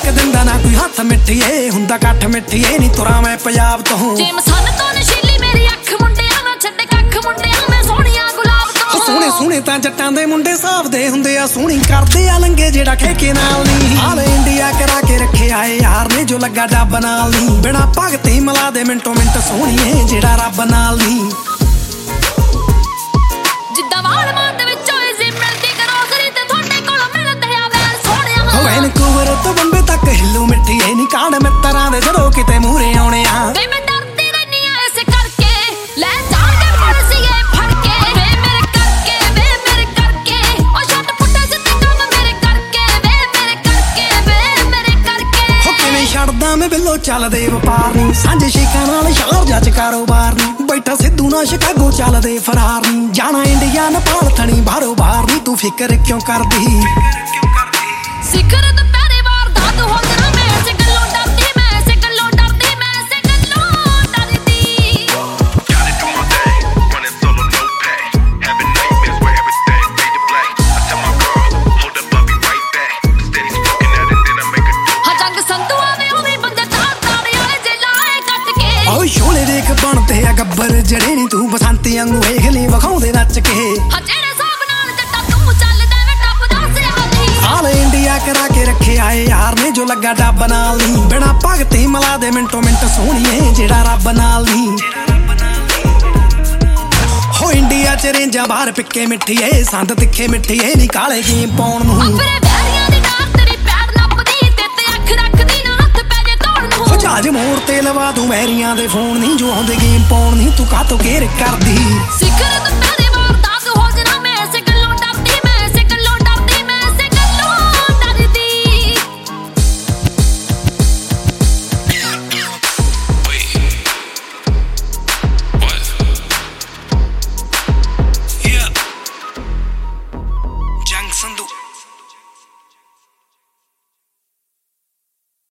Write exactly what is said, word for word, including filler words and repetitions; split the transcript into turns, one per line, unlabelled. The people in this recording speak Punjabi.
ਇੱਕ ਦਿਨ ਦਾ ਨਾ ਕੋਈ ਹੱਥ ਮਿੱਠੀਏ ਹੁੰਦਾ ਕੱਠ ਮਿੱਠੀਏ ਨੀ ਤੁਰਾਂ ਮੈਂ ਪੰਜਾਬ ਤੋਂ
ਜੇ ਮਸਨ ਤੋਂ ਨਸ਼ੀਲੀ ਮੇਰੀ ਅੱਖ ਮੁੰਡਿਆਂ ਨਾ ਛੱਡੇ ਕੱਖ ਮੁੰਡਿਆਂ ਮੈਂ ਸੋਹਣੀਆਂ ਗੁਲਾਬ ਤੋਂ
ਸੋਹਣੇ ਸੋਹਣੇ ਤਾਂ ਜੱਟਾਂ ਦੇ ਮੁੰਡੇ ਸਾਫਦੇ ਹੁੰਦੇ ਆ ਸੋਹਣੀ ਕਰਦੇ ਆ ਲੰਗੇ ਜਿਹੜਾ ਠੇਕੇ ਨਾਲ ਨਹੀਂ ਆਲ ਇੰਡੀਆ ਕਰਾ ਕੇ ਰੱਖਿਆ ਏ ਯਾਰ ਨੇ ਜੋ ਲੱਗਾ ਡੱਬ ਨਾਲ ਨਹੀਂ ਬਿਨਾ ਭਗਤੀ ਮਿਲਾ ਦੇ ਮਿੰਟੋ ਮਿੰਟ ਸੋਹਣੀਏ ਜਿਹੜਾ ਰੱਬ ਨਾਲ ਨਹੀਂ
ਜਿੱਦਾਂ ਵਾਲ ਮਾਤ ਵਿੱਚ ਹੋਏ ਸੀ ਮਿਲਦੀ ਗਰੋਸਰੀ ਤੇ ਤੁਹਾਡੇ ਕੋਲ ਮਿਲਦੇ ਆ ਵੈਲ ਸੋਹਣਿਆ
ਵੈਨਕੂਵਰ ਤੋਂ ਬੰਬੇ ਤੱਕ ਹਿੱਲੂ ਮਿੱਠੀਏ ਨੀ ਕਾਂਡ ਮਿੱਤਰਾਂ ਦੇ ਜਦੋਂ ਕਿਤੇ ਮੂਹਰੇ ਆਉਣੇ ਆ
ਵੇ ਮੈਂ ਡਰਦੀ ਰਹਿਨੀ ਆ ਇਸੇ ਕਰਕੇ ਲੈ ਜਾਣਗੇ ਪੁਲਿਸੀਏ ਫੜ ਕੇ ਵੇ ਮੇਰੇ ਕਰਕੇ ਵੇ ਮੇਰੇ ਕਰਕੇ ਉਹ ਛੱਡ ਪੁੱਟੇ ਸਿੱਧੇ ਕੰਮ ਮੇਰੇ ਕਰਕੇ ਵੇ ਮੇਰੇ ਕਰਕੇ ਵੇ ਮੇਰੇ ਕਰਕੇ
ਹੋ ਕਿਵੇਂ ਛੱਡਦਾ ਮੈਂ ਬਿੱਲੋ ਚੱਲਦੇ ਵਪਾਰ ਨਹੀਂ ਸਾਂਝੇ ਸ਼ੇਕਾਂ ਨਾਲ ਸ਼ਾਰਜਾ ਚ ਕਾਰੋਬਾਰ ਨਹੀਂ ਬੈਠਾ ਸਿੱਧੂ ਨਾਲ ਸ਼ਿਕਾਗੋ ਚੱਲਦੇ ਫਰਾਰ ਨਹੀਂ ਜਾਣਾ ਇੰਡੀਆ ਨੇਪਾਲ ਥਣੀ ਬਾਹਰੋਂ ਬਾਹਰ ਨਹੀਂ ਤੂੰ ਫਿਕਰ ਕਿਉਂ ਕਰਦੀ
ਸਿਖਰ ਦੁਪਹਿਰੇ ਵਾਰ ਦਾਦ ਹੋ ਜਣਾ ਮੈਂ ਇਸੇ ਗੱਲੋਂ ਡਰਦੀ ਮੈਂ ਇਸੇ ਗੱਲੋਂ ਡਰਦੀ ਮੈਂ ਇਸੇ ਗੱਲੋਂ ਡਰਦੀ
Gotta do my thing, running solo, no pay. Having nightmares where everything fade to black. I tell my girl, hold up, I'll be right back. Steady smoking at it, then I make a do.
ਹਾਂ ਜੰਗ ਸੰਧੂਆ ਵੇ ਉਹ ਵੀ ਬੰਦੇ ਤਾਰ ਤਾੜੇ ਵਾਲੇ ਜੇ ਲਾਏ ਕੱਟ ਕੇ
ਓਏ ਸ਼ੋਲੇ ਦੇਖ ਬਣਦੇ ਆ ਗੱਬਰ ਜਿਹੜੇ ਨੀ ਤੂੰ ਬਸੰਤੀ ਵਾਂਗੂ ਵੇਖ ਲਈ ਵਿਖਾਉਂਦੇ ਨੱਚ ਕੇ
ਹਾਂ ਜਿਹੜੇ ਹਿਸਾਬ ਨਾਲ ਜੱਟਾ ਤੂੰ ਚੱਲਦਾ ਵੇ ਟੱਪ ਦੱਸ ਰਿਹਾ ਨਹੀਂ
ਆਲ ਇੰਡੀਆ ਕਰਾ ਕੇ ਰੱਖਿਆ ਏ ਯਾਰ ਨੇ ਜੋ ਲੱਗਾ ਡੱਬ ਨਾਲ ਨਹੀਂ ਬਿਨਾ ਭਗਤੀ ਮਿਲਾ ਦੇ ਮਿੰਟੋ ਮਿੰਟ ਸੋਹਣੀਏ ਜਿਹੜਾ ਰੱਬ ਨਾਲ ਨਹੀਂ ਹੋ ਇੰਡੀਆ ਚ ਰੇਂਜਾਂ ਬਾਹਰ ਪਿੱਕੇ ਮਿੱਠੀਏ ਸੰਦ ਤਿੱਖੇ ਮਿੱਠੀਏ ਨੀ ਕਾਲੇ ਗੇਮ ਪਾਉਣ ਨੂੰ
ਫਿਰੇ ਵੈਰੀਆਂ ਦੀ ਡਾਰ ਤੇਰੀ ਪੈਰ ਨੱਪਦੀ ਤੇ ਤੇ ਅੱਖ ਰੱਖਦੀ ਨਾ ਹੱਥ ਪੈ ਜੇ ਤੋੜ ਨੂੰ
ਹੋ ਜਹਾਜ਼ ਮੋੜ ਤੇ ਲਵਾ ਦੂੰ ਵੈਰੀਆਂ ਦੇ ਫੋਨ ਨਹੀਂ ਜੋ ਆਉਂਦੇ ਗੇਮ ਪਾਉਣ ਨਹੀਂ ਤੂੰ ਕਾਹਤੋਂ ਘੇਰ ਕਰਦੀ
ਸਿਖਰ